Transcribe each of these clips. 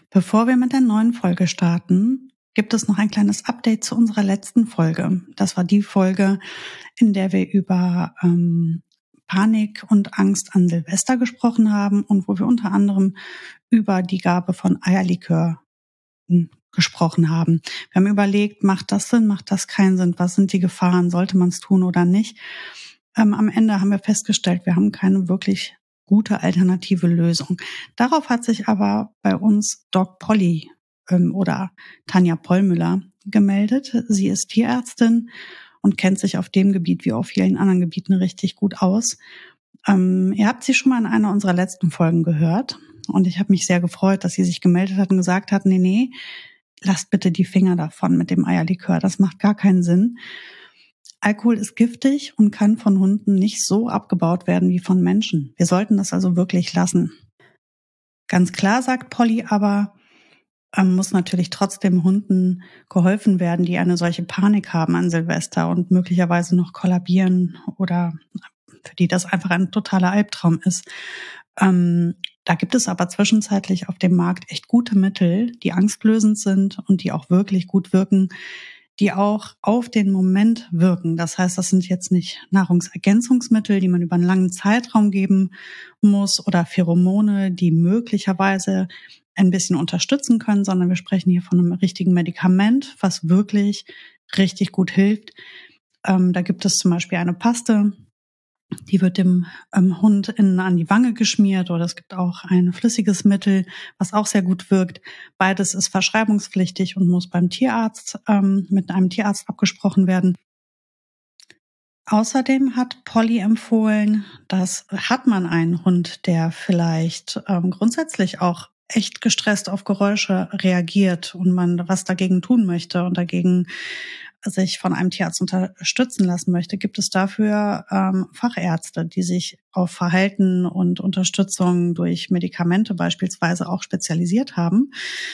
Bevor wir mit der neuen Folge starten, gibt es noch ein kleines Update zu unserer letzten Folge. Das war die Folge, in der wir über Panik und Angst an Silvester gesprochen haben und wo wir unter anderem über die Gabe von Eierlikör gesprochen haben. Wir haben überlegt, macht das Sinn, macht das keinen Sinn, was sind die Gefahren, sollte man es tun oder nicht. Am Ende haben wir festgestellt, wir haben keine wirklich gute alternative Lösung. Darauf hat sich aber bei uns Doc Polly oder Tanja Pollmüller gemeldet. Sie ist Tierärztin und kennt sich auf dem Gebiet wie auf vielen anderen Gebieten richtig gut aus. Ihr habt sie schon mal in einer unserer letzten Folgen gehört und ich habe mich sehr gefreut, dass sie sich gemeldet hat und gesagt hat, nee, lasst bitte die Finger davon mit dem Eierlikör, das macht gar keinen Sinn. Alkohol ist giftig und kann von Hunden nicht so abgebaut werden wie von Menschen. Wir sollten das also wirklich lassen. Ganz klar, sagt Polly, aber muss natürlich trotzdem Hunden geholfen werden, die eine solche Panik haben an Silvester und möglicherweise noch kollabieren oder für die das einfach ein totaler Albtraum ist. Da gibt es aber zwischenzeitlich auf dem Markt echt gute Mittel, die angstlösend sind und die auch wirklich gut wirken, die auch auf den Moment wirken. Das heißt, das sind jetzt nicht Nahrungsergänzungsmittel, die man über einen langen Zeitraum geben muss oder Pheromone, die möglicherweise ein bisschen unterstützen können, sondern wir sprechen hier von einem richtigen Medikament, was wirklich richtig gut hilft. Da gibt es zum Beispiel eine Paste, die wird dem Hund innen an die Wange geschmiert, oder es gibt auch ein flüssiges Mittel, was auch sehr gut wirkt. Beides ist verschreibungspflichtig und muss beim Tierarzt mit einem Tierarzt abgesprochen werden. Außerdem hat Polly empfohlen, dass hat man einen Hund, der vielleicht grundsätzlich auch echt gestresst auf Geräusche reagiert und man was dagegen tun möchte und dagegen sich von einem Tierarzt unterstützen lassen möchte, gibt es dafür Fachärzte, die sich auf Verhalten und Unterstützung durch Medikamente beispielsweise auch spezialisiert haben.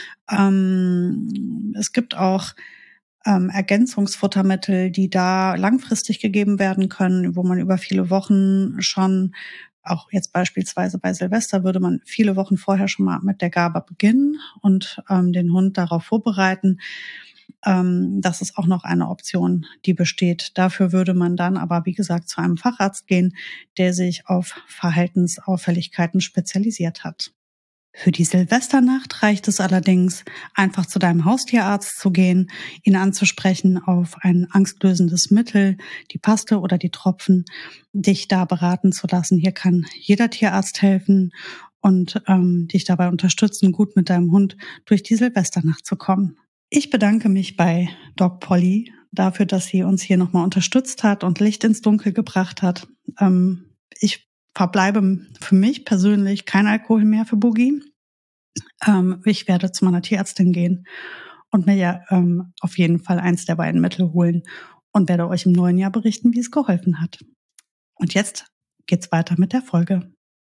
Es gibt auch Ergänzungsfuttermittel, die da langfristig gegeben werden können, wo man über viele Wochen schon, auch jetzt beispielsweise bei Silvester, würde man viele Wochen vorher schon mal mit der Gabe beginnen und den Hund darauf vorbereiten. Das ist auch noch eine Option, die besteht. Dafür würde man dann aber, wie gesagt, zu einem Facharzt gehen, der sich auf Verhaltensauffälligkeiten spezialisiert hat. Für die Silvesternacht reicht es allerdings, einfach zu deinem Haustierarzt zu gehen, ihn anzusprechen auf ein angstlösendes Mittel, die Paste oder die Tropfen, dich da beraten zu lassen. Hier kann jeder Tierarzt helfen und dich dabei unterstützen, gut mit deinem Hund durch die Silvesternacht zu kommen. Ich bedanke mich bei Doc Polly dafür, dass sie uns hier nochmal unterstützt hat und Licht ins Dunkel gebracht hat. Ich verbleibe für mich persönlich kein Alkohol mehr für Boogie. Ich werde zu meiner Tierärztin gehen und mir ja auf jeden Fall eins der beiden Mittel holen und werde euch im neuen Jahr berichten, wie es geholfen hat. Und jetzt geht's weiter mit der Folge.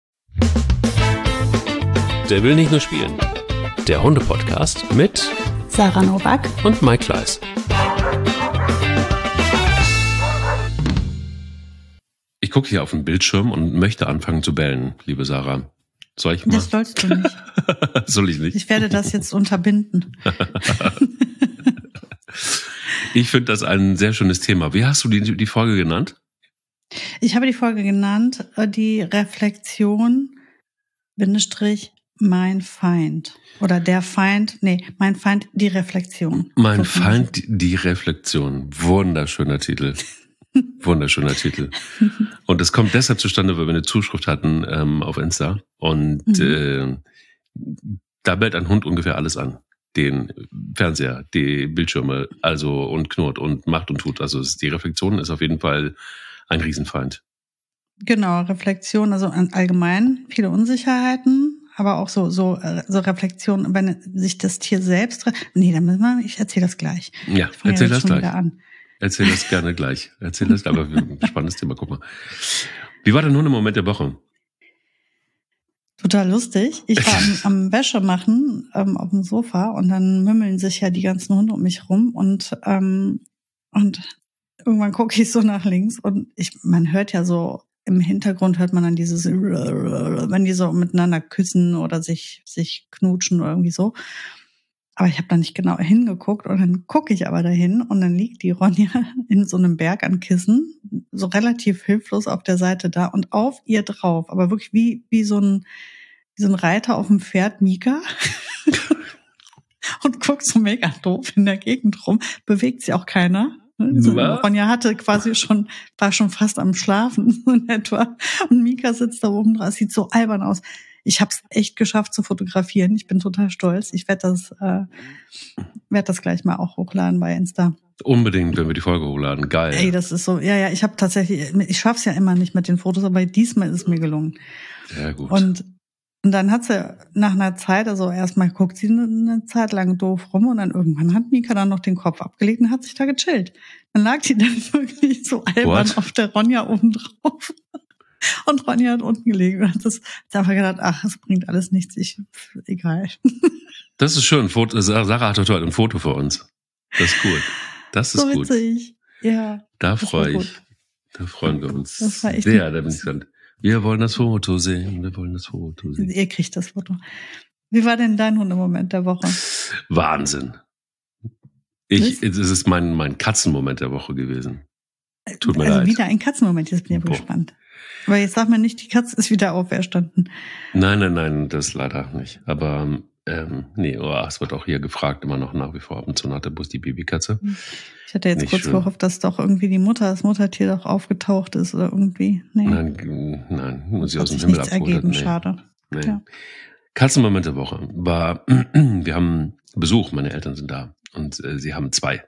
Der will nicht nur spielen. Der Hunde-Podcast mit Sarah Nowak und Mike Kleiss. Ich gucke hier auf den Bildschirm und möchte anfangen zu bellen, liebe Sarah. Soll ich mal? Das sollst du nicht. Soll ich nicht? Ich werde das jetzt unterbinden. Ich finde das ein sehr schönes Thema. Wie hast du die Folge genannt? Ich habe die Folge genannt, die Reflexion, Bindestrich, mein Feind. Oder der Feind, mein Feind, die Reflexion. Mein Feind, die Reflexion. Wunderschöner Titel. Wunderschöner Titel. Und es kommt deshalb zustande, weil wir eine Zuschrift hatten auf Insta. Und da bellt ein Hund ungefähr alles an. Den Fernseher, die Bildschirme, also und knurrt und macht und tut. Also die Reflexion ist auf jeden Fall ein Riesenfeind. Genau, Reflexion, also allgemein viele Unsicherheiten. Aber auch so Reflexion, wenn sich das Tier selbst... ich erzähle das gleich. Ja, erzähl das gleich. Erzähl das gerne gleich. Erzähl das, aber ein spannendes Thema, guck mal. Wie war dein Hundemoment der Woche? Total lustig. Ich war am Wäsche machen auf dem Sofa und dann mümmeln sich ja die ganzen Hunde um mich rum und irgendwann gucke ich so nach links und man hört ja so im Hintergrund hört man dann dieses, wenn die so miteinander küssen oder sich knutschen oder irgendwie so. Aber ich habe da nicht genau hingeguckt und dann gucke ich aber dahin und dann liegt die Ronja in so einem Berg an Kissen, so relativ hilflos auf der Seite da und auf ihr drauf, aber wirklich wie so ein Reiter auf dem Pferd, Mika. Und guckt so mega doof in der Gegend rum, bewegt sich auch keiner. Ronja war schon fast am Schlafen in etwa. Und Mika sitzt da oben dran, sieht so albern aus. Ich habe es echt geschafft zu fotografieren. Ich bin total stolz. Ich werde das gleich mal auch hochladen bei Insta. Unbedingt, wenn wir die Folge hochladen. Geil. Ey, das ist so, ja, ich schaff's ja immer nicht mit den Fotos, aber diesmal ist es mir gelungen. Sehr gut. Und dann hat sie nach einer Zeit, also erstmal guckt sie eine Zeit lang doof rum und dann irgendwann hat Mika dann noch den Kopf abgelegt und hat sich da gechillt. Dann lag die dann wirklich so albern auf der Ronja oben drauf. Und Ronja hat unten gelegen und hat einfach gedacht, ach, es bringt alles nichts, egal. Das ist schön. Sarah hat heute ein Foto für uns. Das ist cool. Das ist so gut. Witzig. Ja. Da freue ich. Da freuen wir uns das war echt sehr. Da bin ich gespannt. Wir wollen das Foto sehen. Ihr kriegt das Foto. Wie war denn dein Hundemoment der Woche? Wahnsinn. Es ist mein Katzenmoment der Woche gewesen. Tut mir leid. Also wieder ein Katzenmoment, jetzt bin ich gespannt. Aber jetzt sag mir nicht, die Katze ist wieder auferstanden. Nein, das leider nicht. Aber es wird auch hier gefragt, immer noch nach wie vor ab und zu nach der Bus die Babykatze. Ich hatte jetzt nicht kurz gehofft, dass doch irgendwie das Muttertier doch aufgetaucht ist oder irgendwie. Nee. Nein, muss ich aus dem Himmel abgeholt. Nee. Schade. Nee. Ja. Katzenmoment der Woche war, wir haben Besuch, meine Eltern sind da und sie haben 2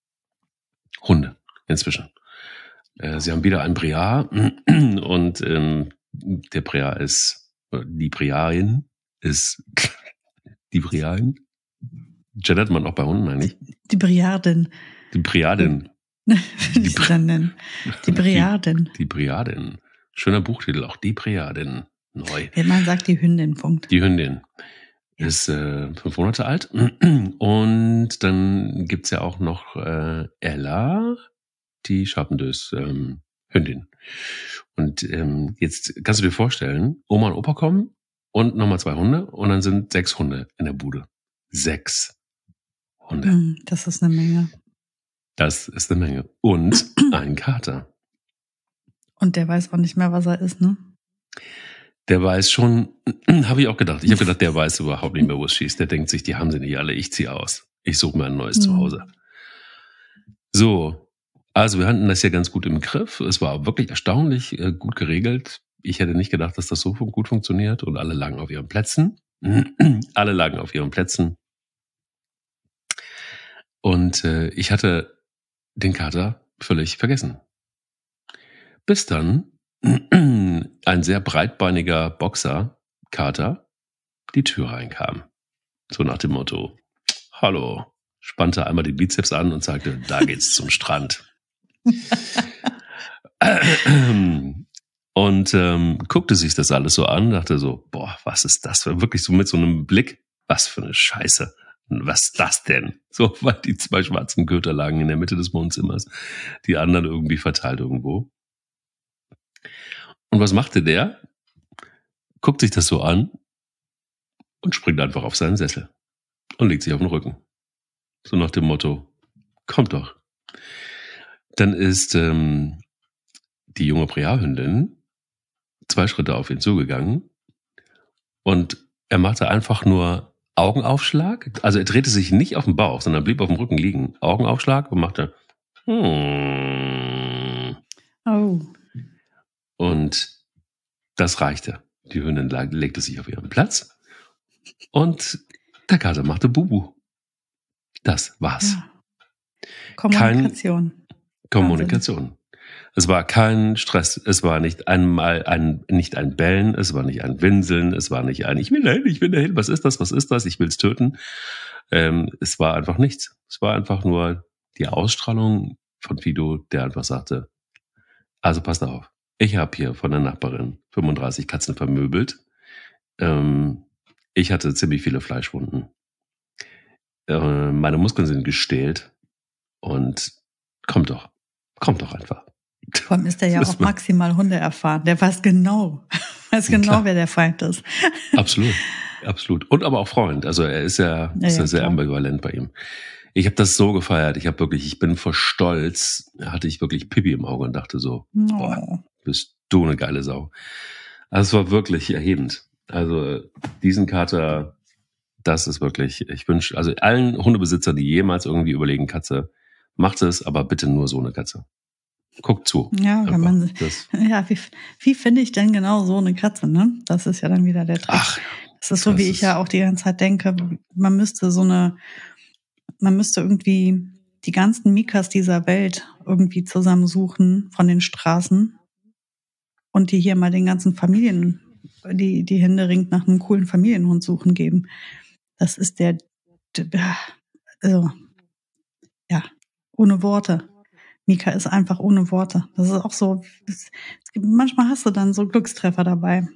Hunde inzwischen. Sie haben wieder einen Briar und der Briar die Briarin ist die Briarin. Gendert man auch bei Hunden eigentlich? Die Briardin. Die Briardin. Wie sie dann nennen. Die Briardin. Die Briardin. Schöner Buchtitel, auch die Briardin. Neu. Man sagt die Hündin, Punkt. Die Hündin ist 5 Monate alt. Und dann gibt's ja auch noch Ella, die Charpenteux Hündin. Und jetzt kannst du dir vorstellen, Oma und Opa kommen und nochmal 2 Hunde und dann sind 6 Hunde in der Bude. 6 Hunde. Das ist eine Menge. Das ist eine Menge. Und ein Kater. Und der weiß auch nicht mehr, was er ist, ne? Der weiß schon, habe ich auch gedacht. Ich habe gedacht, der weiß überhaupt nicht mehr, wo es schießt. Der denkt sich, die haben sie nicht alle, ich ziehe aus. Ich suche mir ein neues Zuhause. So, also wir hatten das ja ganz gut im Griff. Es war wirklich erstaunlich gut geregelt. Ich hätte nicht gedacht, dass das so gut funktioniert. Und alle lagen auf ihren Plätzen. Und ich hatte den Kater völlig vergessen. Bis dann ein sehr breitbeiniger Boxer-Kater die Tür reinkam. So nach dem Motto, hallo, spannte einmal die Bizeps an und sagte, da geht's zum Strand. Und guckte sich das alles so an, dachte so, boah, was ist das? Wirklich so mit so einem Blick, was für eine Scheiße. Was ist das denn? So, weil die 2 schwarzen Köter lagen in der Mitte des Wohnzimmers, die anderen irgendwie verteilt irgendwo. Und was machte der? Guckt sich das so an und springt einfach auf seinen Sessel und legt sich auf den Rücken. So nach dem Motto, kommt doch. Dann ist die junge Briarhündin 2 Schritte auf ihn zugegangen und er machte einfach nur Augenaufschlag. Also er drehte sich nicht auf den Bauch, sondern blieb auf dem Rücken liegen. Augenaufschlag und machte Oh. Und das reichte. Die Hündin legte sich auf ihren Platz und der Kater machte Bubu. Das war's. Ja. Kommunikation. Kommunikation. Es war kein Stress. Es war nicht nicht ein Bellen. Es war nicht ein Winseln. Es war nicht ein, ich will dahin. Was ist das? Ich will's töten. Es war einfach nichts. Es war einfach nur die Ausstrahlung von Fido, der einfach sagte, also passt auf. Ich habe hier von der Nachbarin 35 Katzen vermöbelt. Ich hatte ziemlich viele Fleischwunden. Meine Muskeln sind gestählt. Und kommt doch einfach. Vor allem ist der ja auch maximal Hunde erfahren. Der weiß genau, wer der Feind ist. Absolut, absolut. Und aber auch Freund. Also er ist ja sehr ambivalent bei ihm. Ich habe das so gefeiert. Ich bin vor Stolz, hatte ich wirklich Pipi im Auge und dachte so, boah, bist du eine geile Sau. Also es war wirklich erhebend. Also diesen Kater, das ist wirklich, ich wünsche, also allen Hundebesitzern, die jemals irgendwie überlegen, Katze, macht es, aber bitte nur so eine Katze. Guckt zu. Ja, wenn man, wie finde ich denn genau so eine Katze, ne? Das ist ja dann wieder der Trick. Ach, das ist so, wie ich ja auch die ganze Zeit denke, man müsste irgendwie die ganzen Mikas dieser Welt irgendwie zusammensuchen von den Straßen und die hier mal den ganzen Familien, die händeringend nach einem coolen Familienhund suchen geben. Das ist ohne Worte. Mika ist einfach ohne Worte. Das ist auch so, manchmal hast du dann so Glückstreffer dabei.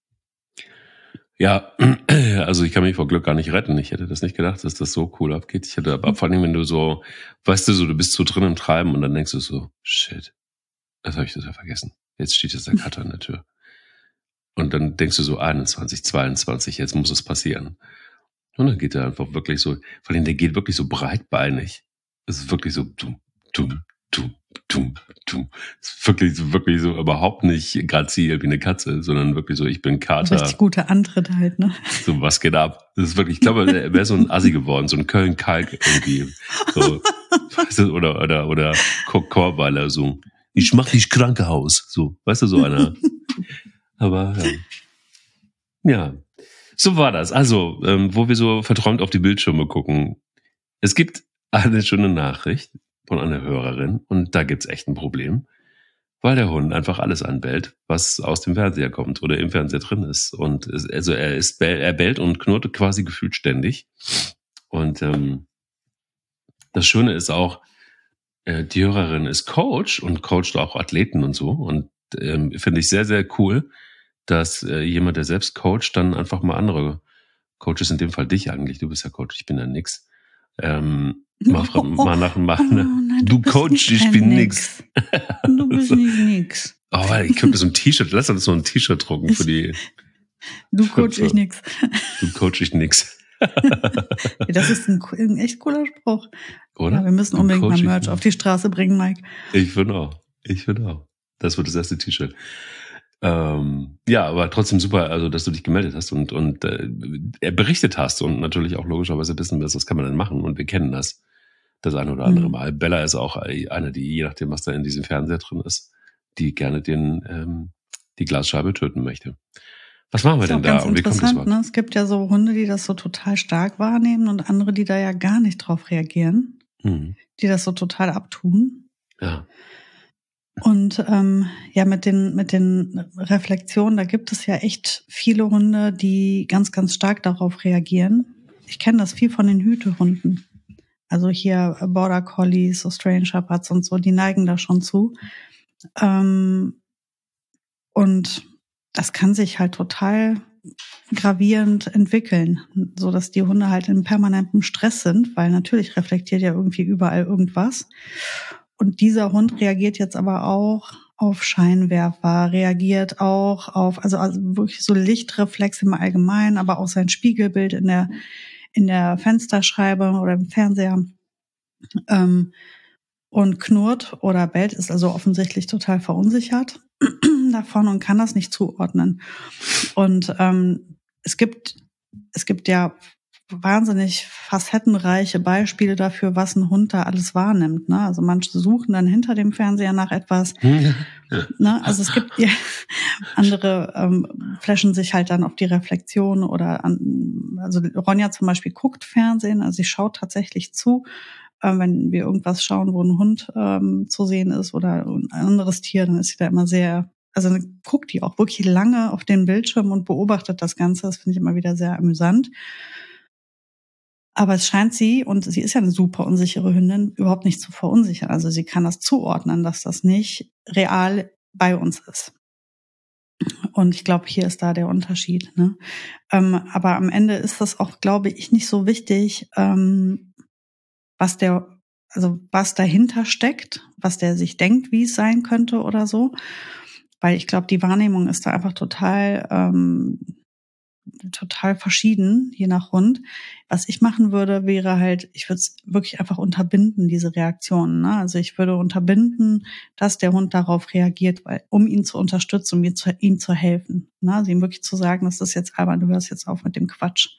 Ja, also ich kann mich vor Glück gar nicht retten. Ich hätte das nicht gedacht, dass das so cool abgeht. Ich hätte aber vor allem, wenn du so, weißt du, so, du bist so drin im Treiben und dann denkst du so, shit, das habe ich total vergessen. Jetzt steht jetzt der Kater an der Tür. Und dann denkst du so 21, 22, jetzt muss es passieren. Und dann geht er einfach wirklich so, vor allem der geht wirklich so breitbeinig. Es ist wirklich so dumm. Es ist wirklich so überhaupt nicht grazil wie eine Katze, sondern wirklich so, ich bin Kater. Richtig gute Antritt halt, ne? So, was geht ab? Das ist wirklich, ich glaube, er wäre so ein Assi geworden, so ein Köln-Kalk irgendwie. So, weißt du, oder Chorweiler, so, ich mach dich Krankenhaus. So, weißt du, so einer. Aber, ja. So war das. Also, wo wir so verträumt auf die Bildschirme gucken. Es gibt eine schöne Nachricht von einer Hörerin und da gibt's echt ein Problem, weil der Hund einfach alles anbellt, was aus dem Fernseher kommt oder im Fernseher drin ist. Und er bellt und knurrt quasi gefühlt ständig. Und das Schöne ist auch, die Hörerin ist Coach und coacht auch Athleten und so. Und finde ich sehr, sehr cool, dass jemand, der selbst coacht, dann einfach mal andere Coaches, in dem Fall dich eigentlich, du bist ja Coach, ich bin ja nix. Nein, du Coach, ich bin nix. Du bist nicht nix. Oh, ich könnte so ein T-Shirt, lass uns so ein T-Shirt drucken für die. Du Coach, ich nix. Du Coach, ich nix. Das ist ein echt cooler Spruch. Oder? Ja, wir müssen unbedingt mal Merch auf die Straße bringen, Mike. Ich finde auch. Das wird das erste T-Shirt. Ja, aber trotzdem super, also dass du dich gemeldet hast und berichtet hast und natürlich auch logischerweise wissen wirst, was kann man denn machen und wir kennen das eine oder andere Mal. Bella ist auch eine, die, je nachdem, was da in diesem Fernseher drin ist, die gerne die Glasscheibe töten möchte. Was machen wir denn da? Und wie kommt das überhaupt? Ne? Es gibt ja so Hunde, die das so total stark wahrnehmen und andere, die da ja gar nicht drauf reagieren, die das so total abtun. Ja. Und mit den Reflexionen, da gibt es ja echt viele Hunde, die ganz, ganz stark darauf reagieren. Ich kenne das viel von den Hütehunden. Also hier Border Collies, Australian Shepherds und so, die neigen da schon zu. Und das kann sich halt total gravierend entwickeln, so dass die Hunde halt in permanentem Stress sind, weil natürlich reflektiert ja irgendwie überall irgendwas. Und dieser Hund reagiert jetzt aber auch auf Scheinwerfer, reagiert auch auf, also wirklich so Lichtreflex im Allgemeinen, aber auch sein Spiegelbild in der Fensterscheibe oder im Fernseher, und knurrt oder bellt, ist also offensichtlich total verunsichert davon und kann das nicht zuordnen. Und es gibt ja wahnsinnig facettenreiche Beispiele dafür, was ein Hund da alles wahrnimmt. Ne? Also manche suchen dann hinter dem Fernseher nach etwas. Ne? Also es gibt ja andere flashen sich halt dann auf die Reflexion oder also Ronja zum Beispiel guckt Fernsehen, also sie schaut tatsächlich zu, wenn wir irgendwas schauen, wo ein Hund zu sehen ist oder ein anderes Tier, dann ist sie da immer sehr, also dann guckt die auch wirklich lange auf den Bildschirm und beobachtet das Ganze. Das finde ich immer wieder sehr amüsant. Aber es scheint sie, und sie ist ja eine super unsichere Hündin, überhaupt nicht zu verunsichern. Also sie kann das zuordnen, dass das nicht real bei uns ist. Und ich glaube, hier ist da der Unterschied. Ne? Aber am Ende ist das auch, glaube ich, nicht so wichtig, also was dahinter steckt, was der sich denkt, wie es sein könnte oder so. Weil ich glaube, die Wahrnehmung ist da einfach total verschieden, je nach Hund. Was ich machen würde, wäre halt, ich würde es wirklich einfach unterbinden, diese Reaktionen. Ne? Also ich würde unterbinden, dass der Hund darauf reagiert, um ihn zu unterstützen, ihm zu helfen. Ne? Also ihm wirklich zu sagen, das ist jetzt albern, du hörst jetzt auf mit dem Quatsch.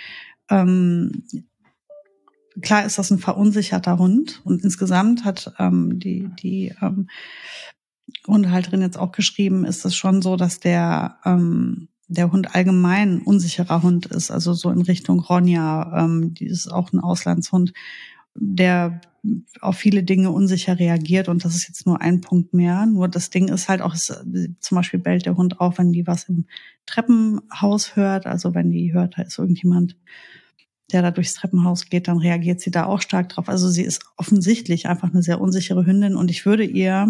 Klar ist das ein verunsicherter Hund und insgesamt hat die Hundehalterin jetzt auch geschrieben, ist es schon so, dass der Hund allgemein ein unsicherer Hund ist, also so in Richtung Ronja, die ist auch ein Auslandshund, der auf viele Dinge unsicher reagiert und das ist jetzt nur ein Punkt mehr. Nur das Ding ist halt auch, zum Beispiel bellt der Hund auch, wenn die was im Treppenhaus hört, also wenn die hört, da ist irgendjemand, der da durchs Treppenhaus geht, dann reagiert sie da auch stark drauf. Also sie ist offensichtlich einfach eine sehr unsichere Hündin und ich würde ihr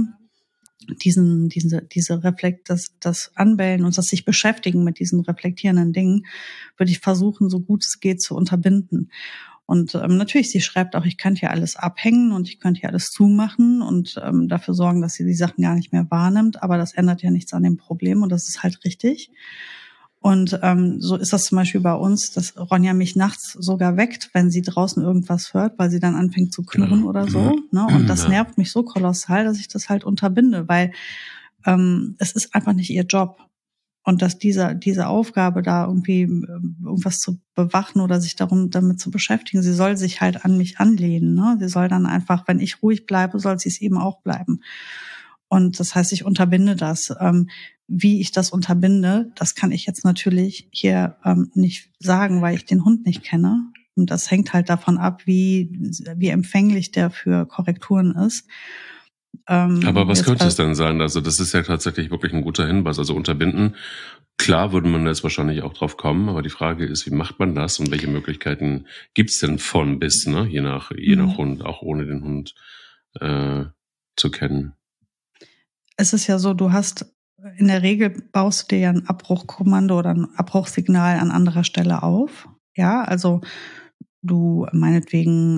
das Anbellen und das sich beschäftigen mit diesen reflektierenden Dingen, würde ich versuchen, so gut es geht, zu unterbinden. Und natürlich, sie schreibt auch, ich könnte hier alles abhängen und ich könnte hier alles zumachen und dafür sorgen, dass sie die Sachen gar nicht mehr wahrnimmt. Aber das ändert ja nichts an dem Problem und das ist halt richtig. Und so ist das zum Beispiel bei uns, dass Ronja mich nachts sogar weckt, wenn sie draußen irgendwas hört, weil sie dann anfängt zu knurren oder so. Ne? Und das nervt mich so kolossal, dass ich das halt unterbinde, weil es ist einfach nicht ihr Job. Und dass diese Aufgabe da irgendwie irgendwas zu bewachen oder sich damit zu beschäftigen, sie soll sich halt an mich anlehnen. Ne? Sie soll dann einfach, wenn ich ruhig bleibe, soll sie es eben auch bleiben. Und das heißt, ich unterbinde das. Wie ich das unterbinde, das kann ich jetzt natürlich hier nicht sagen, weil ich den Hund nicht kenne. Und das hängt halt davon ab, wie empfänglich der für Korrekturen ist. Aber was könnte es denn sein? Also das ist ja tatsächlich wirklich ein guter Hinweis. Also unterbinden, klar würde man jetzt wahrscheinlich auch drauf kommen, aber die Frage ist, wie macht man das und welche Möglichkeiten gibt's denn von bis, ne? Je nach Hund, auch ohne den Hund zu kennen. Es ist ja so, du hast in der Regel baust du dir ja ein Abbruchkommando oder ein Abbruchsignal an anderer Stelle auf. Ja, also du meinetwegen,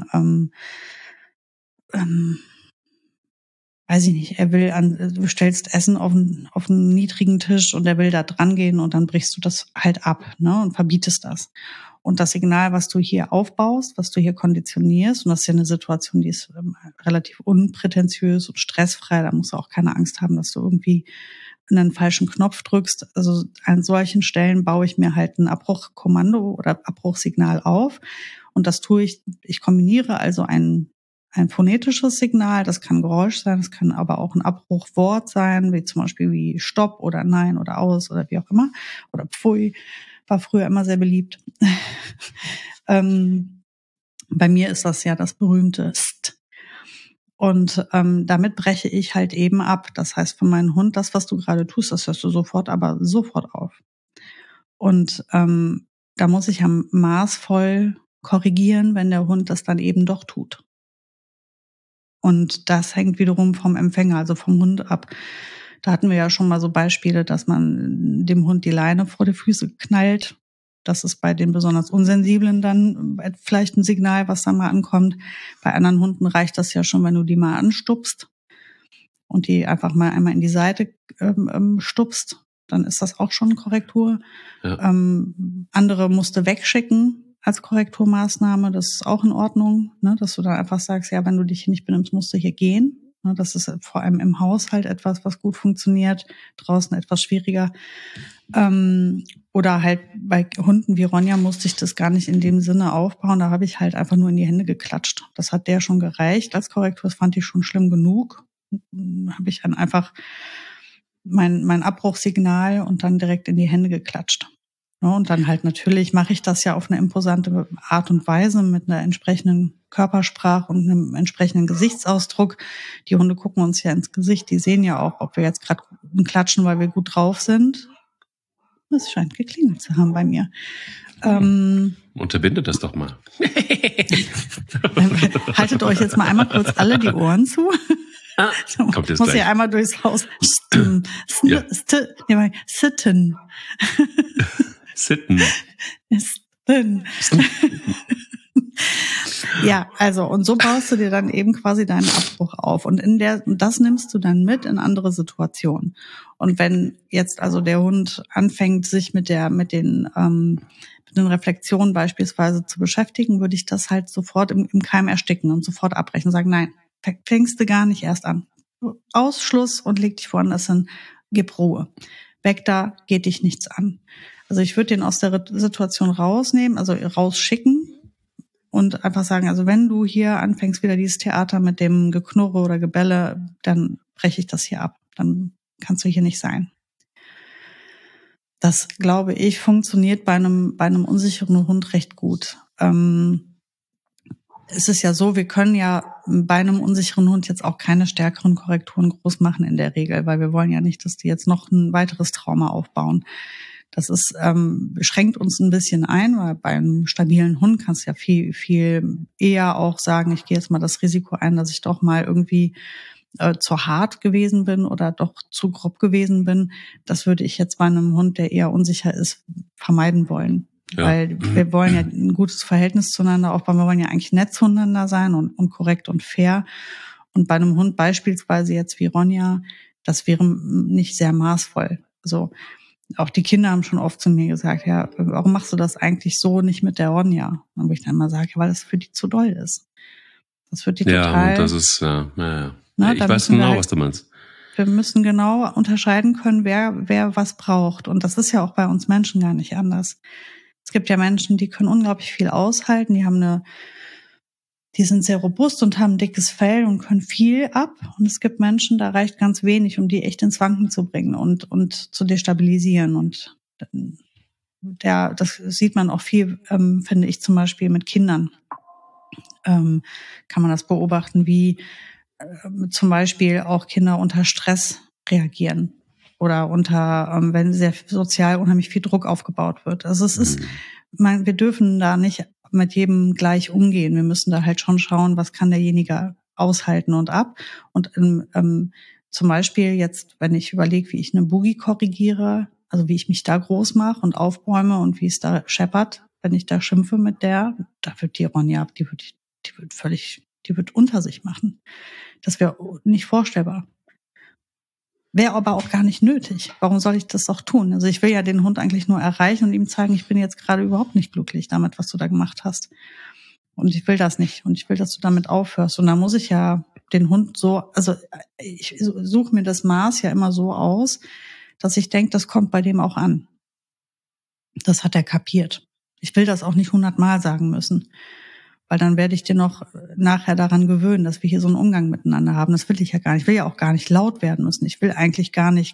weiß ich nicht, du stellst Essen auf einen niedrigen Tisch und er will da dran gehen und dann brichst du das halt ab, ne, und verbietest das. Und das Signal, was du hier aufbaust, was du hier konditionierst, und das ist ja eine Situation, die ist relativ unprätentiös und stressfrei, da musst du auch keine Angst haben, dass du irgendwie einen falschen Knopf drückst. Also an solchen Stellen baue ich mir halt ein Abbruchkommando oder Abbruchsignal auf. Und das tue ich kombiniere also ein phonetisches Signal, das kann Geräusch sein, das kann aber auch ein Abbruchwort sein, wie zum Beispiel wie Stopp oder Nein oder Aus oder wie auch immer. Oder Pfui, war früher immer sehr beliebt. Bei mir ist das ja das berühmte St. Und damit breche ich halt eben ab. Das heißt, für meinen Hund, das, was du gerade tust, das hörst du sofort auf. Und da muss ich ja maßvoll korrigieren, wenn der Hund das dann eben doch tut. Und das hängt wiederum vom Empfänger, also vom Hund ab. Da hatten wir ja schon mal so Beispiele, dass man dem Hund die Leine vor die Füße knallt. Das ist bei den besonders Unsensiblen dann vielleicht ein Signal, was da mal ankommt. Bei anderen Hunden reicht das ja schon, wenn du die mal anstupst und die einfach mal einmal in die Seite stupst. Dann ist das auch schon eine Korrektur. Ja. Andere musste wegschicken als Korrekturmaßnahme. Das ist auch in Ordnung, ne? Dass du dann einfach sagst, ja, wenn du dich hier nicht benimmst, musst du hier gehen. Das ist vor allem im Haushalt etwas, was gut funktioniert, draußen etwas schwieriger. Oder halt bei Hunden wie Ronja musste ich das gar nicht in dem Sinne aufbauen. Da habe ich halt einfach nur in die Hände geklatscht. Das hat der schon gereicht als Korrektur. Das fand ich schon schlimm genug. Habe ich dann einfach mein Abbruchsignal und dann direkt in die Hände geklatscht. Ja, und dann halt natürlich mache ich das ja auf eine imposante Art und Weise mit einer entsprechenden Körpersprache und einem entsprechenden Gesichtsausdruck. Die Hunde gucken uns ja ins Gesicht, die sehen ja auch, ob wir jetzt gerade klatschen, weil wir gut drauf sind. Es scheint geklingelt zu haben bei mir. Unterbindet das doch mal. Haltet euch jetzt mal einmal kurz alle die Ohren zu. Kommt jetzt muss gleich. hier einmal durchs Haus Ja. sitten. Sitten. Ja, also und so baust du dir dann eben quasi deinen Abbruch auf und das nimmst du dann mit in andere Situationen. Und wenn jetzt also der Hund anfängt, sich mit den Reflexionen beispielsweise zu beschäftigen, würde ich das halt sofort im Keim ersticken und sofort abbrechen und sagen, nein, fängst du gar nicht erst an. Ausschluss und leg dich woanders hin, gib Ruhe. Weg da, geht dich nichts an. Also ich würde den aus der Situation rausnehmen, also rausschicken und einfach sagen, also wenn du hier anfängst wieder dieses Theater mit dem Geknurre oder Gebelle, dann breche ich das hier ab. Dann kannst du hier nicht sein. Das, glaube ich, funktioniert bei einem unsicheren Hund recht gut. Es ist ja so, wir können ja bei einem unsicheren Hund jetzt auch keine stärkeren Korrekturen groß machen in der Regel, weil wir wollen ja nicht, dass die jetzt noch ein weiteres Trauma aufbauen. Das ist beschränkt uns ein bisschen ein, weil bei einem stabilen Hund kannst du ja viel, viel eher auch sagen, ich gehe jetzt mal das Risiko ein, dass ich doch mal irgendwie zu hart gewesen bin oder doch zu grob gewesen bin. Das würde ich jetzt bei einem Hund, der eher unsicher ist, vermeiden wollen. Ja. Weil wir wollen ja ein gutes Verhältnis zueinander aufbauen. Wir wollen ja eigentlich nett zueinander sein und korrekt und fair. Und bei einem Hund beispielsweise jetzt wie Ronja, das wäre nicht sehr maßvoll. Also auch die Kinder haben schon oft zu mir gesagt, ja, warum machst du das eigentlich so nicht mit der Ronja? Und wo ich dann mal sage, weil das für die zu doll ist. Das wird die total... Ja, und das ist, ja. Ich weiß genau, was du meinst. Wir müssen genau unterscheiden können, wer was braucht. Und das ist ja auch bei uns Menschen gar nicht anders. Es gibt ja Menschen, die können unglaublich viel aushalten, die sind sehr robust und haben ein dickes Fell und können viel ab. Und es gibt Menschen, da reicht ganz wenig, um die echt ins Wanken zu bringen und zu destabilisieren. Und das sieht man auch viel, finde ich, zum Beispiel mit Kindern. Kann man das beobachten, wie zum Beispiel auch Kinder unter Stress reagieren oder wenn sehr sozial unheimlich viel Druck aufgebaut wird. Also es ist, wir dürfen da nicht mit jedem gleich umgehen. Wir müssen da halt schon schauen, was kann derjenige aushalten und ab. Und zum Beispiel jetzt, wenn ich überlege, wie ich eine Boogie korrigiere, also wie ich mich da groß mache und aufbäume und wie es da scheppert, wenn ich da schimpfe mit da wird die Ronja, die wird unter sich machen. Das wäre nicht vorstellbar. Wäre aber auch gar nicht nötig. Warum soll ich das auch tun? Also ich will ja den Hund eigentlich nur erreichen und ihm zeigen, ich bin jetzt gerade überhaupt nicht glücklich damit, was du da gemacht hast. Und ich will das nicht. Und ich will, dass du damit aufhörst. Und da muss ich ja den Hund ich suche mir das Maß ja immer so aus, dass ich denke, das kommt bei dem auch an. Das hat er kapiert. Ich will das auch nicht 100-mal sagen müssen. Weil dann werde ich dir noch nachher daran gewöhnen, dass wir hier so einen Umgang miteinander haben. Das will ich ja gar nicht. Ich will ja auch gar nicht laut werden müssen. Ich will eigentlich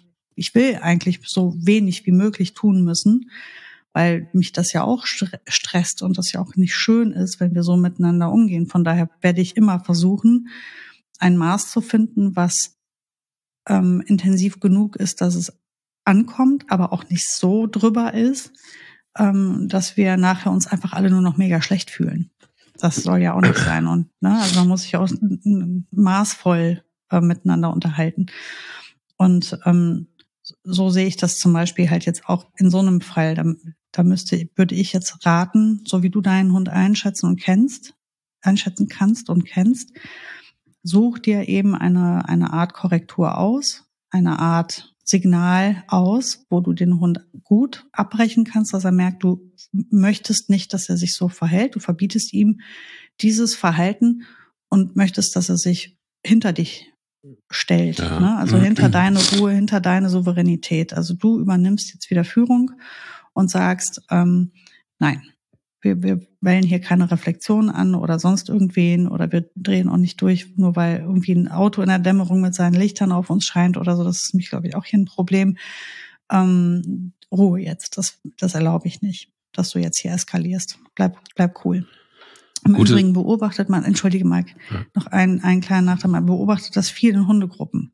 so wenig wie möglich tun müssen, weil mich das ja auch stresst und das ja auch nicht schön ist, wenn wir so miteinander umgehen. Von daher werde ich immer versuchen, ein Maß zu finden, was intensiv genug ist, dass es ankommt, aber auch nicht so drüber ist, dass wir nachher uns einfach alle nur noch mega schlecht fühlen. Das soll ja auch nicht sein. Und also man muss sich auch maßvoll miteinander unterhalten. Und so sehe ich das zum Beispiel halt jetzt auch in so einem Fall. Da würde ich jetzt raten, so wie du deinen Hund einschätzen kannst und kennst, such dir eben eine Art Korrektur aus, eine Art Signal aus, wo du den Hund gut abbrechen kannst, dass er merkt, du möchtest nicht, dass er sich so verhält. Du verbietest ihm dieses Verhalten und möchtest, dass er sich hinter dich stellt. Ja. Ne? Also hinter deine Ruhe, hinter deine Souveränität. Also du übernimmst jetzt wieder Führung und sagst, nein, wir wählen hier keine Reflexion an oder sonst irgendwen oder wir drehen auch nicht durch, nur weil irgendwie ein Auto in der Dämmerung mit seinen Lichtern auf uns scheint oder so. Das ist mich, glaube ich, auch hier ein Problem. Ruhe jetzt, das erlaube ich nicht, dass du jetzt hier eskalierst. Bleib cool. Im Übrigen beobachtet man, entschuldige Mike, noch einen kleinen Nachteil, man beobachtet das viel in Hundegruppen.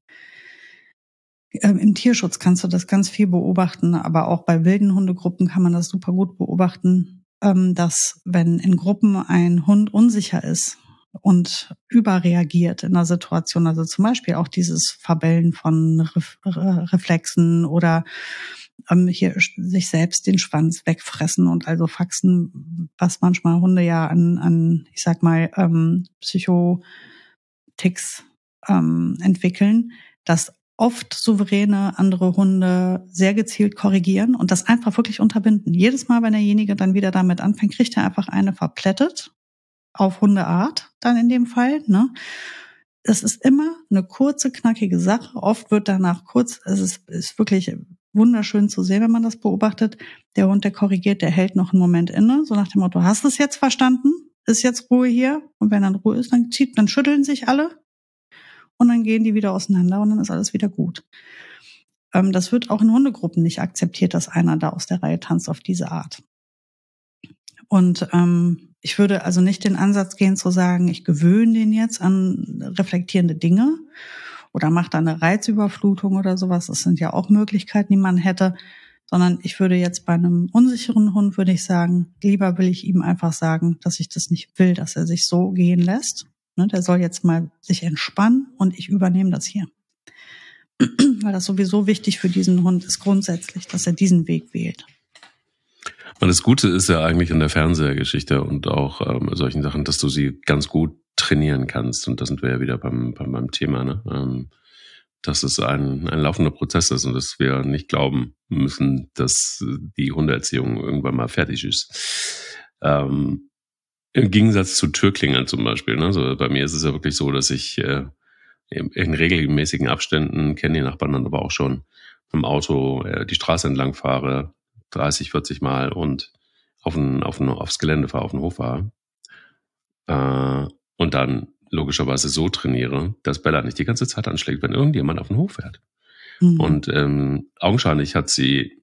Im Tierschutz kannst du das ganz viel beobachten, aber auch bei wilden Hundegruppen kann man das super gut beobachten, dass wenn in Gruppen ein Hund unsicher ist und überreagiert in einer Situation, also zum Beispiel auch dieses Verbellen von Reflexen oder hier sich selbst den Schwanz wegfressen und also Faxen, was manchmal Hunde ja an ich sag mal, Psychotics entwickeln, dass oft souveräne andere Hunde sehr gezielt korrigieren und das einfach wirklich unterbinden. Jedes Mal, wenn derjenige dann wieder damit anfängt, kriegt er einfach eine verplättet, auf Hundeart dann in dem Fall, ne? Das ist immer eine kurze, knackige Sache. Oft wird danach kurz, es ist wirklich wunderschön zu sehen, wenn man das beobachtet. Der Hund, der korrigiert, der hält noch einen Moment inne, so nach dem Motto, hast du es jetzt verstanden? Ist jetzt Ruhe hier? Und wenn dann Ruhe ist, dann schütteln sich alle und dann gehen die wieder auseinander und dann ist alles wieder gut. Das wird auch in Hundegruppen nicht akzeptiert, dass einer da aus der Reihe tanzt auf diese Art. Und ich würde also nicht den Ansatz gehen zu sagen, ich gewöhne den jetzt an reflektierende Dinge oder mache da eine Reizüberflutung oder sowas. Das sind ja auch Möglichkeiten, die man hätte. Sondern ich würde jetzt bei einem unsicheren Hund, würde ich sagen, lieber will ich ihm einfach sagen, dass ich das nicht will, dass er sich so gehen lässt. Ne, der soll jetzt mal sich entspannen und ich übernehme das hier. Weil das sowieso wichtig für diesen Hund ist grundsätzlich, dass er diesen Weg wählt. Und das Gute ist ja eigentlich an der Fernsehgeschichte und auch solchen Sachen, dass du sie ganz gut trainieren kannst. Und da sind wir ja wieder beim Thema, ne? Dass es ein laufender Prozess ist und dass wir nicht glauben müssen, dass die Hundeerziehung irgendwann mal fertig ist. Im Gegensatz zu Türklingeln zum Beispiel. Ne? Also bei mir ist es ja wirklich so, dass ich in regelmäßigen Abständen, kenne die Nachbarn dann aber auch schon, im Auto die Straße entlang fahre, 30, 40 Mal und aufs Gelände fahre, auf den Hof fahre. Und dann logischerweise so trainiere, dass Bella nicht die ganze Zeit anschlägt, wenn irgendjemand auf den Hof fährt. Mhm. Und augenscheinlich hat sie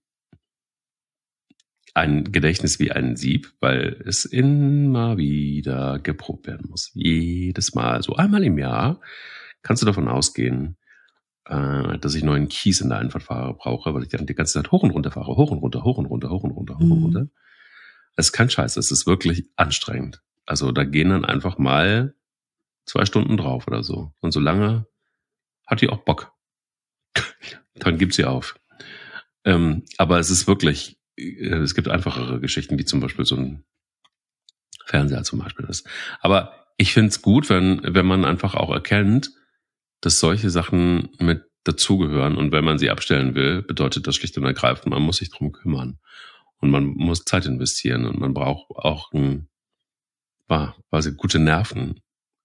ein Gedächtnis wie ein Sieb, weil es immer wieder geprobt werden muss. Jedes Mal, so einmal im Jahr, kannst du davon ausgehen, dass ich neuen Kies in der Einfahrt brauche, weil ich dann die ganze Zeit hoch und runter fahre, hoch und runter, hoch und runter, hoch und runter, hoch und runter. Es ist kein Scheiß, es ist wirklich anstrengend. Also da gehen dann einfach mal 2 Stunden drauf oder so. Und solange hat die auch Bock. Dann gibt sie auf. Aber es ist wirklich, es gibt einfachere Geschichten, wie zum Beispiel so ein Fernseher zum Beispiel ist. Aber ich finde es gut, wenn man einfach auch erkennt, dass solche Sachen mit dazugehören. Und wenn man sie abstellen will, bedeutet das schlicht und ergreifend, man muss sich drum kümmern. Und man muss Zeit investieren. Und man braucht auch quasi gute Nerven.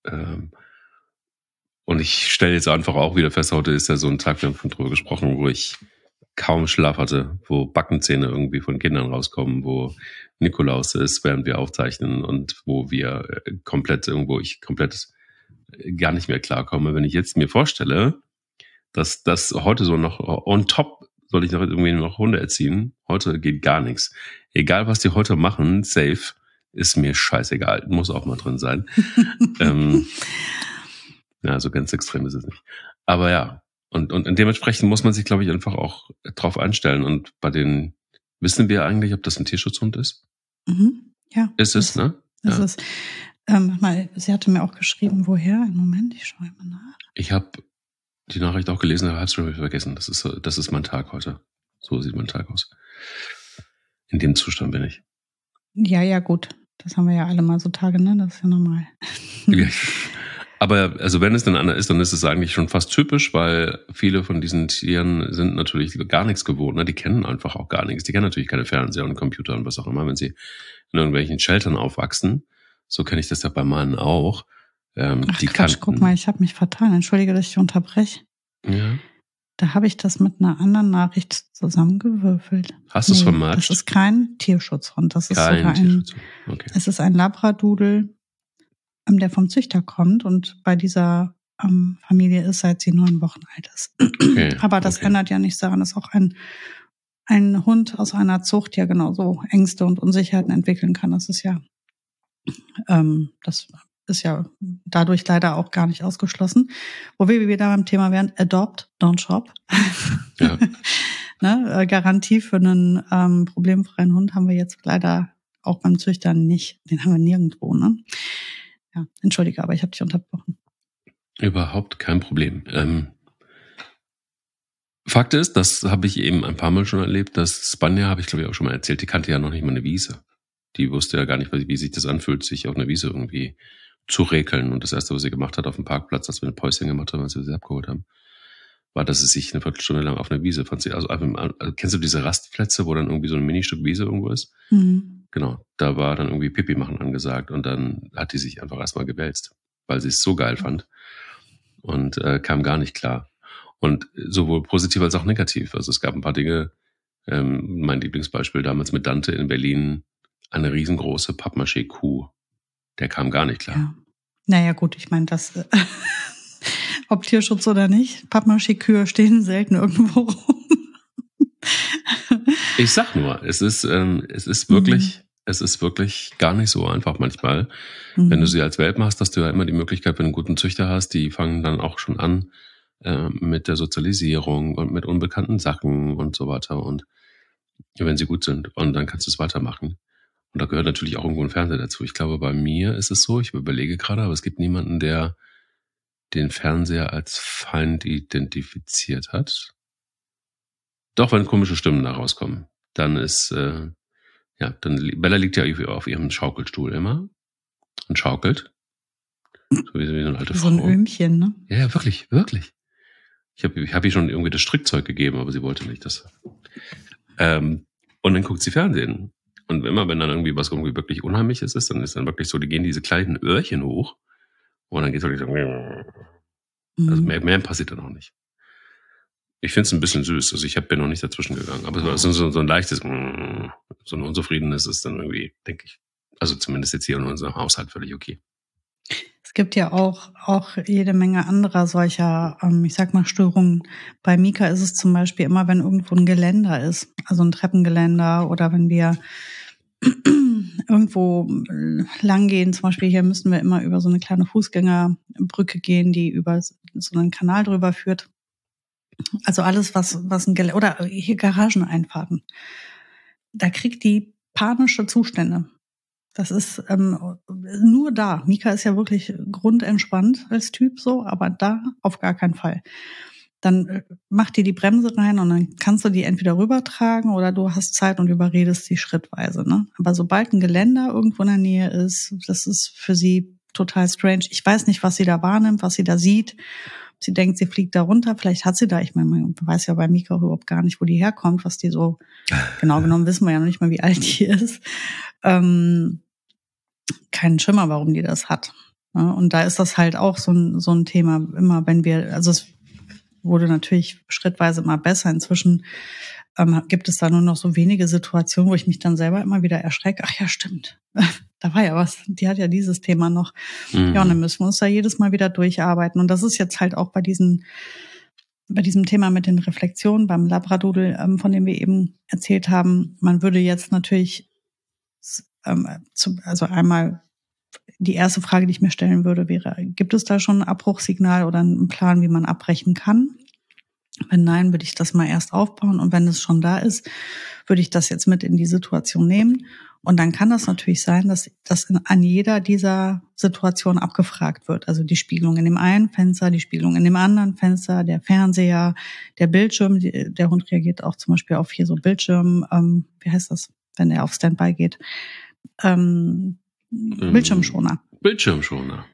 Und ich stelle jetzt einfach auch wieder fest, heute ist ja so ein Tag, wir haben schon drüber gesprochen, wo ich kaum Schlaf hatte, wo Backenzähne irgendwie von Kindern rauskommen, wo Nikolaus ist, während wir aufzeichnen und wo ich komplett gar nicht mehr klarkomme. Wenn ich jetzt mir vorstelle, dass das heute so noch on top, soll ich noch irgendwie noch Hunde erziehen, heute geht gar nichts. Egal, was die heute machen, safe, ist mir scheißegal, muss auch mal drin sein. Ja, so ganz extrem ist es nicht. Aber ja, und dementsprechend muss man sich, glaube ich, einfach auch drauf einstellen. Und bei den, wissen wir eigentlich, ob das ein Tierschutzhund ist? Mhm, ja. Ist es, ne? Ist es. Sie hatte mir auch geschrieben, woher. Einen Moment, ich schaue mal nach. Ich habe die Nachricht auch gelesen, aber habe es schon vergessen. Das ist mein Tag heute. So sieht mein Tag aus. In dem Zustand bin ich. Ja, gut. Das haben wir ja alle mal so Tage, ne? Das ist ja normal. Ja. Aber also wenn es dann einer ist, dann ist es eigentlich schon fast typisch, weil viele von diesen Tieren sind natürlich gar nichts gewohnt. Ne? Die kennen einfach auch gar nichts. Die kennen natürlich keine Fernseher und Computer und was auch immer, wenn sie in irgendwelchen Sheltern aufwachsen. So kenne ich das ja bei meinen auch. Ach Quatsch, guck mal, ich habe mich vertan. Entschuldige, dass ich dich unterbreche. Ja. Da habe ich das mit einer anderen Nachricht zusammengewürfelt. Hast du es vermerkt? Das ist kein Tierschutzhund. Das ist sogar Okay. Es ist ein Labradoodle, der vom Züchter kommt und bei dieser Familie ist, seit sie 9 Wochen alt ist. Okay, aber das ändert ja nichts daran, dass auch ein Hund aus einer Zucht ja genauso Ängste und Unsicherheiten entwickeln kann. Das ist ja dadurch leider auch gar nicht ausgeschlossen. Wo wir wieder beim Thema wären, adopt, don't shop. Ja. Ne, Garantie für einen problemfreien Hund haben wir jetzt leider auch beim Züchter nicht. Den haben wir nirgendwo, ne? Ja, entschuldige, aber ich habe dich unterbrochen. Überhaupt kein Problem. Fakt ist, das habe ich eben ein paar Mal schon erlebt, dass Spanja, habe ich glaube ich auch schon mal erzählt, die kannte ja noch nicht mal eine Wiese. Die wusste ja gar nicht, wie sich das anfühlt, sich auf einer Wiese irgendwie zu räkeln. Und das Erste, was sie gemacht hat auf dem Parkplatz, als wir eine Päuschen gemacht haben, als wir sie abgeholt haben, war, dass sie sich eine Viertelstunde lang auf einer Wiese fand. Also kennst du diese Rastplätze, wo dann irgendwie so ein Ministück Wiese irgendwo ist? Mhm. Genau, da war dann irgendwie Pipi machen angesagt und dann hat die sich einfach erstmal gewälzt, weil sie es so geil fand und kam gar nicht klar. Und sowohl positiv als auch negativ. Also es gab ein paar Dinge, mein Lieblingsbeispiel damals mit Dante in Berlin, eine riesengroße Pappmaché-Kuh. Der kam gar nicht klar. Ja. Naja, gut, ich meine, das, ob Tierschutz oder nicht, Pappmaché-Kühe stehen selten irgendwo rum. Ich sag nur, es ist wirklich gar nicht so einfach manchmal. Wenn du sie als Welpen hast, hast du ja immer die Möglichkeit, wenn du einen guten Züchter hast, die fangen dann auch schon an mit der Sozialisierung und mit unbekannten Sachen und so weiter. Und wenn sie gut sind, und dann kannst du es weitermachen. Und da gehört natürlich auch irgendwo ein Fernseher dazu. Ich glaube, bei mir ist es so, ich überlege gerade, aber es gibt niemanden, der den Fernseher als Feind identifiziert hat. Doch, wenn komische Stimmen da rauskommen, dann ist, Bella liegt ja auf ihrem Schaukelstuhl immer und schaukelt. So wie so eine alte so Frau. ein Öhmchen, ne? Ja, wirklich, wirklich. Ich hab ihr schon irgendwie das Strickzeug gegeben, aber sie wollte nicht das. Und dann guckt sie Fernsehen. Und immer, wenn dann irgendwie was irgendwie wirklich Unheimliches ist, dann ist dann wirklich so, die gehen diese kleinen Öhrchen hoch und dann geht es wirklich so, also mehr passiert dann auch nicht. Ich finde es ein bisschen süß, also ich bin noch nicht dazwischen gegangen, aber so ein leichtes, so ein Unzufriedenes ist dann irgendwie, denke ich, also zumindest jetzt hier in unserem Haushalt völlig okay. Es gibt ja auch jede Menge anderer solcher, ich sag mal, Störungen. Bei Mika ist es zum Beispiel immer, wenn irgendwo ein Geländer ist, also ein Treppengeländer oder wenn wir irgendwo lang gehen, zum Beispiel hier müssen wir immer über so eine kleine Fußgängerbrücke gehen, die über so einen Kanal drüber führt. Also alles, was ein Geländer, oder hier Garageneinfahrten. Da kriegt die panische Zustände. Das ist nur da. Mika ist ja wirklich grundentspannt als Typ so, aber da auf gar keinen Fall. Dann macht die Bremse rein und dann kannst du die entweder rübertragen oder du hast Zeit und überredest sie schrittweise. Ne? Aber sobald ein Geländer irgendwo in der Nähe ist, das ist für sie total strange. Ich weiß nicht, was sie da wahrnimmt, was sie da sieht. Sie denkt, sie fliegt da runter. Vielleicht hat sie da, ich meine, man weiß ja bei Mika überhaupt gar nicht, wo die herkommt, was die so, genau genommen wissen wir ja noch nicht mal, wie alt die ist. Keinen Schimmer, warum die das hat. Ja, und da ist das halt auch so ein Thema, immer wenn wir, also es wurde natürlich schrittweise immer besser. Inzwischen gibt es da nur noch so wenige Situationen, wo ich mich dann selber immer wieder erschrecke. Ach ja, stimmt. Da war ja was. Die hat ja dieses Thema noch. Mhm. Ja, und dann müssen wir uns da jedes Mal wieder durcharbeiten. Und das ist jetzt halt auch bei diesem Thema mit den Reflexionen beim Labradoodle, von dem wir eben erzählt haben. Man würde jetzt natürlich, also einmal die erste Frage, die ich mir stellen würde, wäre, gibt es da schon ein Abbruchssignal oder einen Plan, wie man abbrechen kann? Wenn nein, würde ich das mal erst aufbauen. Und wenn es schon da ist, würde ich das jetzt mit in die Situation nehmen. Und dann kann das natürlich sein, dass das an jeder dieser Situationen abgefragt wird. Also die Spiegelung in dem einen Fenster, die Spiegelung in dem anderen Fenster, der Fernseher, der Bildschirm. Der Hund reagiert auch zum Beispiel auf hier so Bildschirm, wie heißt das, wenn er auf Standby geht? Bildschirmschoner. Bildschirmschoner.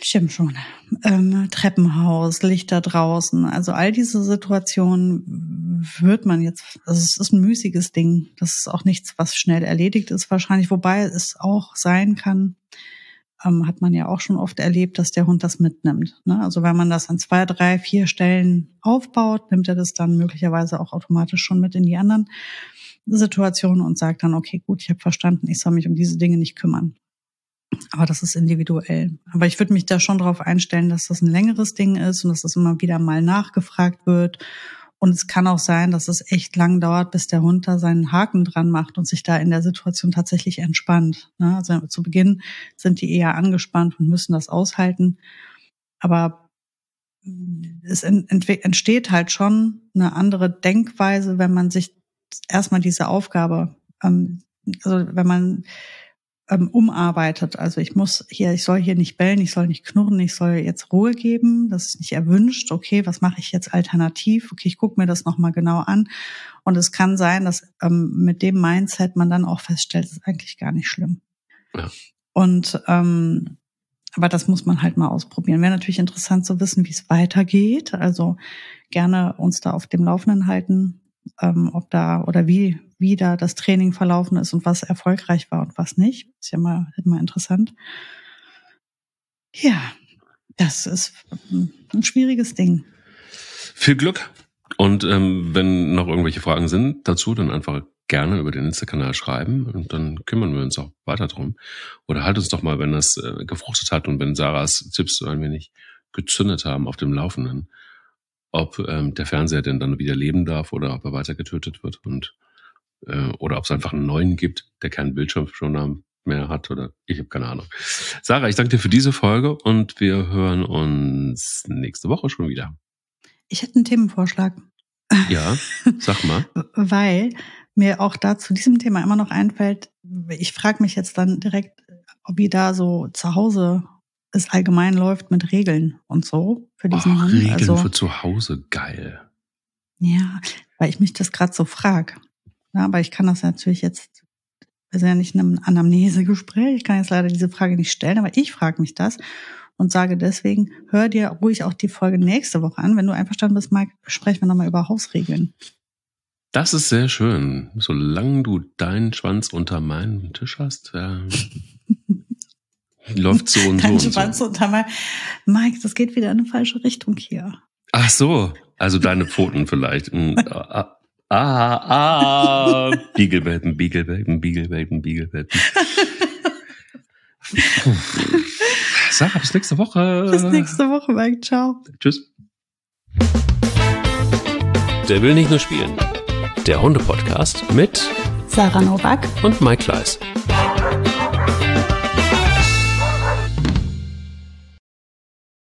Treppenhaus, Lichter draußen, also all diese Situationen wird man jetzt, also es ist ein müßiges Ding. Das ist auch nichts, was schnell erledigt ist wahrscheinlich, wobei es auch sein kann, hat man ja auch schon oft erlebt, dass der Hund das mitnimmt. Ne? Also wenn man das an 2, 3, 4 Stellen aufbaut, nimmt er das dann möglicherweise auch automatisch schon mit in die anderen Situationen und sagt dann, okay, gut, ich habe verstanden, ich soll mich um diese Dinge nicht kümmern. Aber das ist individuell. Aber ich würde mich da schon darauf einstellen, dass das ein längeres Ding ist und dass das immer wieder mal nachgefragt wird. Und es kann auch sein, dass es echt lang dauert, bis der Hund da seinen Haken dran macht und sich da in der Situation tatsächlich entspannt. Also zu Beginn sind die eher angespannt und müssen das aushalten. Aber es entsteht halt schon eine andere Denkweise, wenn man sich erstmal diese Aufgabe, also wenn man umarbeitet. Also ich soll hier nicht bellen, ich soll nicht knurren, ich soll jetzt Ruhe geben. Das ist nicht erwünscht. Okay, was mache ich jetzt alternativ? Okay, ich gucke mir das nochmal genau an. Und es kann sein, dass mit dem Mindset man dann auch feststellt, es ist eigentlich gar nicht schlimm. Ja. Und aber das muss man halt mal ausprobieren. Wäre natürlich interessant zu wissen, wie es weitergeht. Also gerne uns da auf dem Laufenden halten, ob da oder wie da das Training verlaufen ist und was erfolgreich war und was nicht. Ist ja immer interessant. Ja, das ist ein schwieriges Ding. Viel Glück. Und wenn noch irgendwelche Fragen sind dazu, dann einfach gerne über den Insta-Kanal schreiben und dann kümmern wir uns auch weiter drum. Oder halt uns doch mal, wenn das gefruchtet hat und wenn Sarahs Tipps so ein wenig gezündet haben auf dem Laufenden, ob der Fernseher denn dann wieder leben darf oder ob er weiter getötet wird oder ob es einfach einen neuen gibt, der keinen Bildschirmschoner mehr hat oder ich habe keine Ahnung. Sarah, ich danke dir für diese Folge und wir hören uns nächste Woche schon wieder. Ich hätte einen Themenvorschlag. Ja, sag mal. Weil mir auch da zu diesem Thema immer noch einfällt, ich frage mich jetzt dann direkt, wie da so zu Hause es allgemein läuft mit Regeln und so für diesen Hund. Regeln für zu Hause, geil. Ja, weil ich mich das gerade so frage. Ja, aber ich kann das natürlich jetzt, wir sind ja nicht in einem Anamnesegespräch, ich kann jetzt leider diese Frage nicht stellen, aber ich frage mich das und sage deswegen, hör dir ruhig auch die Folge nächste Woche an. Wenn du einverstanden bist, Mike, sprechen wir nochmal über Hausregeln. Das ist sehr schön. Solange du deinen Schwanz unter meinem Tisch hast, läuft so und so und so. Schwanz unter meinem... Mike, das geht wieder in eine falsche Richtung hier. Ach so, also deine Pfoten vielleicht. Beaglewelpen, Beaglewelpen, Beaglewelpen, Beaglewelpen. Sarah, bis nächste Woche. Bis nächste Woche, Mike. Ciao. Tschüss. Der will nicht nur spielen. Der Hunde-Podcast mit Sarah Nowak und Mike Kleiss.